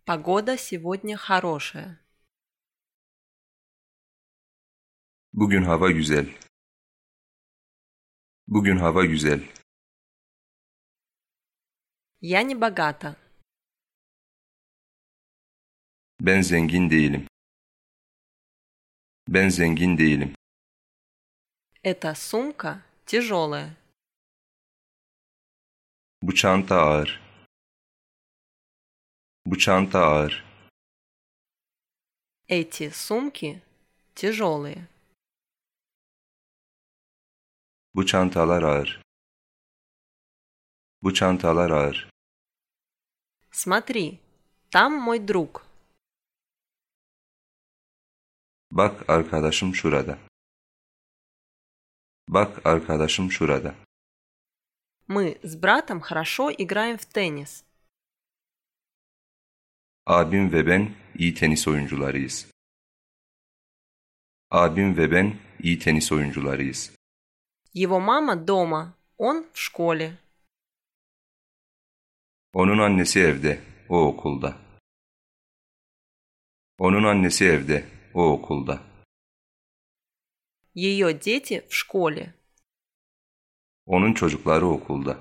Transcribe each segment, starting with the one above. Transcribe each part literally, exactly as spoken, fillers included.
Погода сегодня хорошая. Bugün hava güzel. Bugün hava güzel. Я не богата. Ben zengin değilim. Ben zengin değilim. Эта сумка тяжелая. Bu çanta ağır. Bu çanta ağır. Эти сумки тяжелые. Bu çantalar ağır. Bu çantalar ağır. Смотри, там мой друг. Bak arkadaşım şurada. Bak arkadaşım şurada. Мы с братом хорошо играем в теннис. Abim ve ben iyi tenis oyuncularıyız. Abim ve ben iyi tenis oyuncularıyız. Его мама дома, он в школе. Onun annesi evde, o okulda. Onun annesi evde, o okulda. Ее дети в школе. Onun çocukları okulda.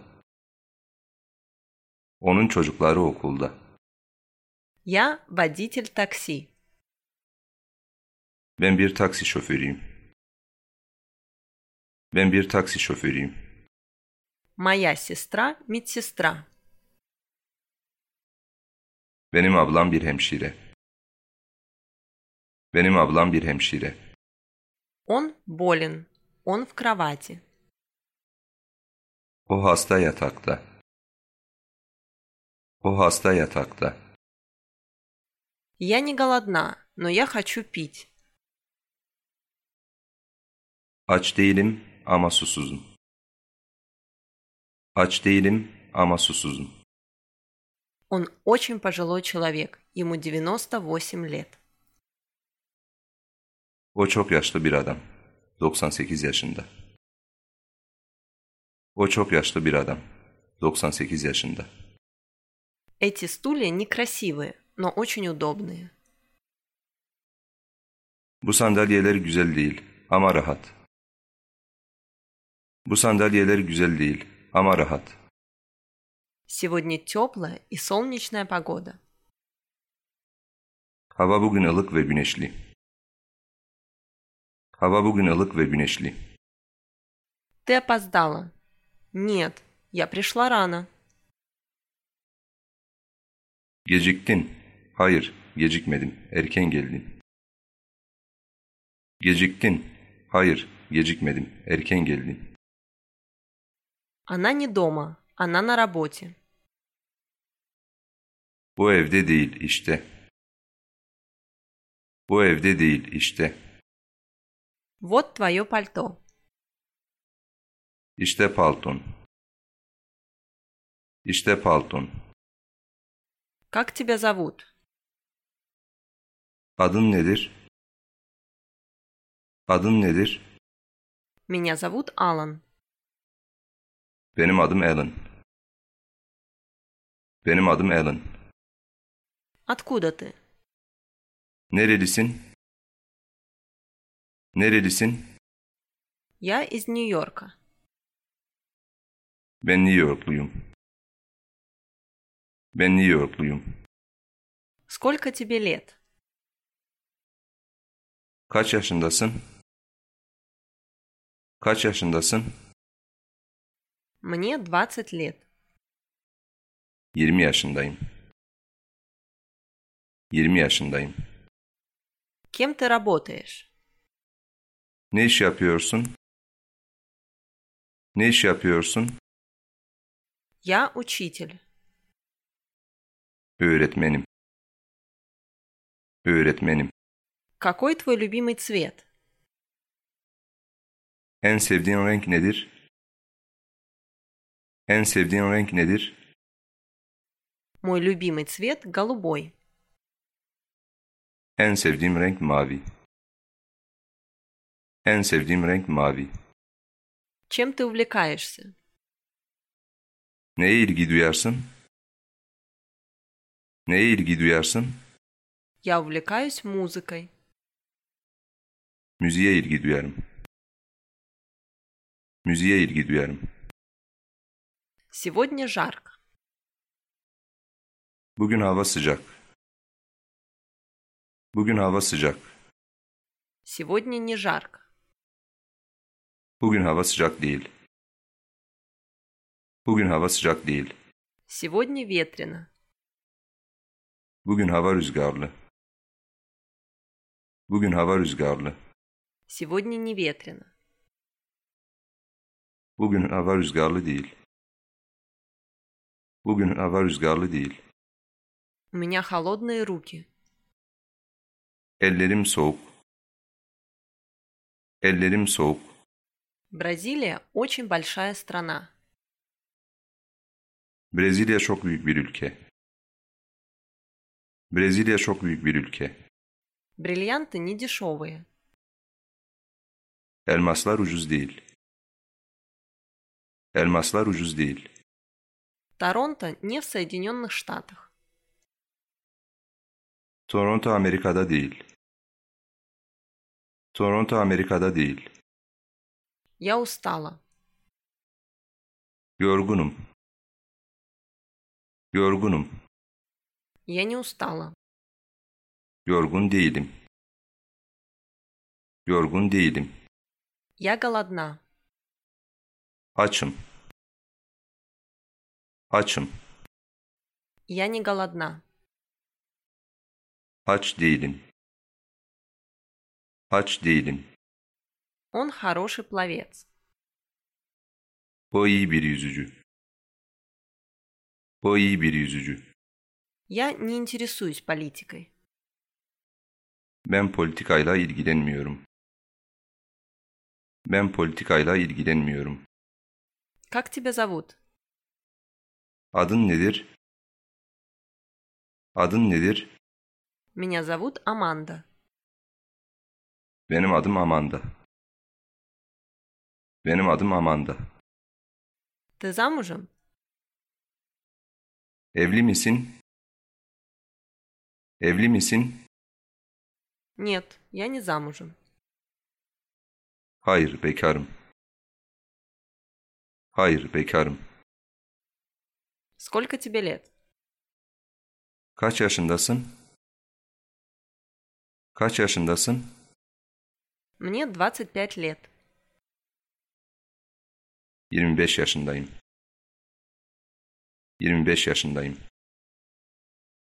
Onun çocukları okulda. Я водитель такси. Ben bir taksi şoförüyüm. Ben bir taksi şoförüyüm. Моя сестра медсестра. Benim ablam bir hemşire. Benim ablam bir hemşire. Он болен. Он в кровати. O hasta yatakta. O hasta yatakta. Я не голодна, но я хочу пить. Aç değilim ama susuzum. Aç değilim ama susuzum. Он очень пожилой человек. Ему девяносто восемь лет. O çok yaşlı bir adam. doksan sekiz yaşında. O çok yaşlı bir adam. doksan sekiz yaşında. Эти стулья некрасивые, но очень удобные. Bu sandalyeler güzel değil ama rahat. Bu sandalyeler güzel değil ama rahat. Сегодня теплая и солнечная погода. Hava bugün ılık ve güneşli. Hava bugün ılık ve güneşli. Ты опоздала. Нет, я пришла рано. Geciktin. Hayır, gecikmedim. Erken geldin. Geciktin. Hayır, gecikmedim. Erken geldin. Она не дома, она на работе. Bu evde değil işte. Bu evde değil işte. Вот твое пальто. İşte palton. İşte palton. Как тебя зовут? Adın nedir? Adın nedir? Меня зовут Алан. Benim adım Alan. Benim adım Alan. Откуда ты? Nerelisin? Nerelisin? Я из Нью-Йорка. Ben New Yorkluyum. Ben New Yorkluyum. Сколько тебе лет? Kaç yaşındasın? Kaç yaşındasın? Мне двадцать лет. yirmi yaşındayım. yirmi yaşındayım. Кем ты работаешь? Ne iş yapıyorsun? Ne iş yapıyorsun? Я учитель. Öğretmenim. Öğretmenim. Какой твой любимый цвет? En sevdiğin renk nedir? En sevdiğin renk nedir? Мой любимый цвет голубой. En sevdiğim renk mavi. En sevdiğim renk mavi. Чем ты увлекаешься? Neye ilgi duyarsın? Neye ilgi duyarsın? Я увлекаюсь музыкой. Müziğe ilgi duyarım. Müziğe ilgi duyarım. Сегодня жарко. Bugün hava sıcak. Bugün hava sıcak. Сегодня не жарко. Bugün hava sıcak değil. Bugün hava sıcak değil. Сегодня ветрено. Bugün hava rüzgarlı. Bugün hava rüzgarlı. Сегодня не ветрено. Bugün hava rüzgarlı değil. Bugün hava rüzgarlı değil. У меня холодные руки. Ellerim soğuk. Ellerim soğuk. Бразилия очень большая страна. Brezilya çok büyük bir ülke. Brezilya çok büyük bir ülke. Бриллианты не дешевые. Elmaslar ucuz değil. Elmaslar ucuz değil. Торонто не в Соединенных Штатах. Toronto Amerika'da değil. Toronto Amerika'da değil. Я устала. Yorgunum. Yorgunum. Я не устала. Yorgun değilim. Yorgun değilim. Я голодна. Açım. Açım. Я не голодна. Aç değilim. Aç değilim. Он хороший пловец. O iyi bir yüzücü. O iyi bir yüzücü. Я не интересуюсь политикой. Ben politikayla ilgilenmiyorum. Ben politikayla ilgilenmiyorum. Как тебя зовут? Adın nedir? Adın nedir? Меня зовут Аманда. Benim adım Amanda. Benim adım Amanda. Ты замужем? Evli misin? Evli misin? Нет, я не замужем. Hayır, bekarım. Hayır, bekarım. Сколько тебе лет? Kaç yaşındasın? Kaç yaşındasın? Мне двадцать пять лет. yirmi beş yaşındayım. yirmi beş yaşındayım.